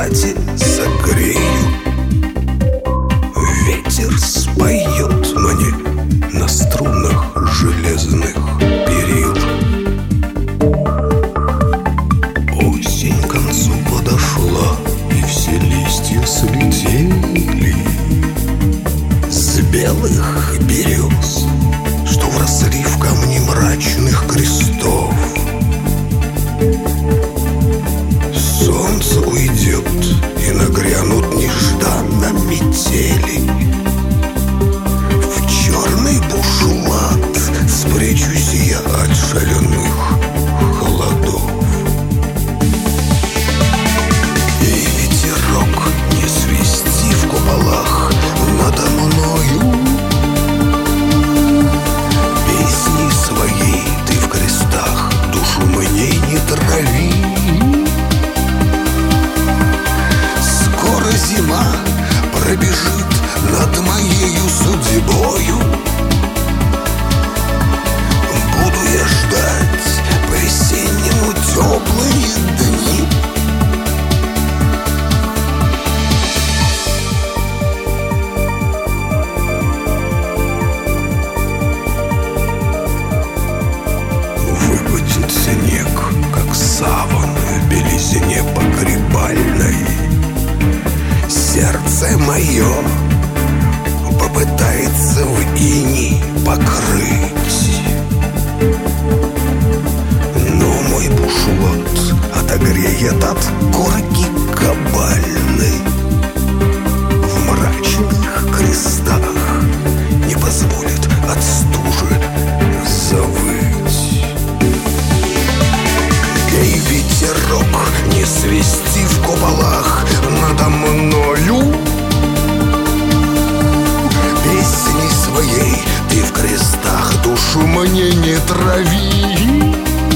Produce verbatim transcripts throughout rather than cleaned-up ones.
бушлате согрею. Ветер споет мне на струнах железных перил. Осень к концу подошла, и все листья слетели с белых берез, что вросли в камни мрачных крестов. Солнце уйдет, и нагрянут нежданно метели. В черный бушлат спрячусь я от шаленых холодов. И ветерок не свисти в куполах надо мною. Песни своей ты в крестах душу мне не трави. Скоро зима пробежит над моею судьбою. Буду я ждать по-весеннему теплые дни. Выпадет снег, как саван в белизне погребальной. Сердце мое попытается в иней покрыть, но мой бушлат отогреет от корки кабальной. В мрачных крестах не позволит от стужи завыть. Эй, ветерок, не свисти в куполах надо мною. Песни своей ты в крестах душу мне не трави.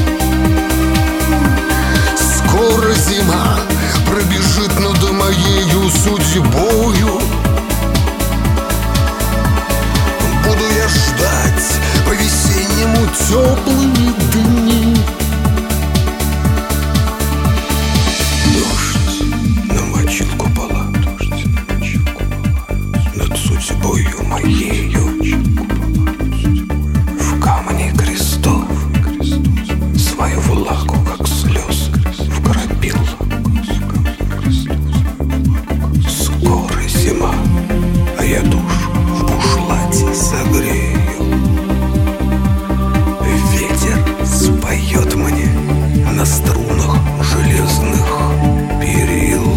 Скоро зима пробежит над моею судьбою. Буду я ждать по-весеннему теплые дни. Намочил купола, дождь намочил купола над судьбою моею. В камне крестов свою влагу, как слез, вкрапил. Скоро зима, а я душу в бушлате согрею. Ветер споет мне на струнах железных перил.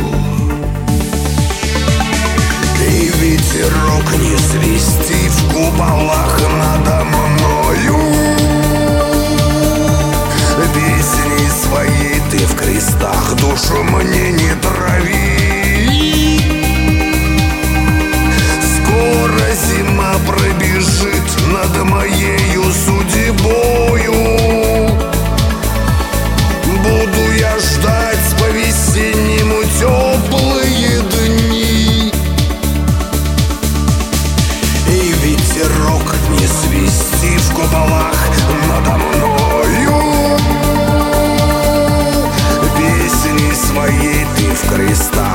И ветерок не свисти в куполах надо мною. Песни своей ты в крестах душу мне не трави. Скоро зима пробежит над моею судьбою. Буду я ждать по-весеннему теплые дни. И ветерок не свисти в куполах надо мною. Песни своей ты в крестах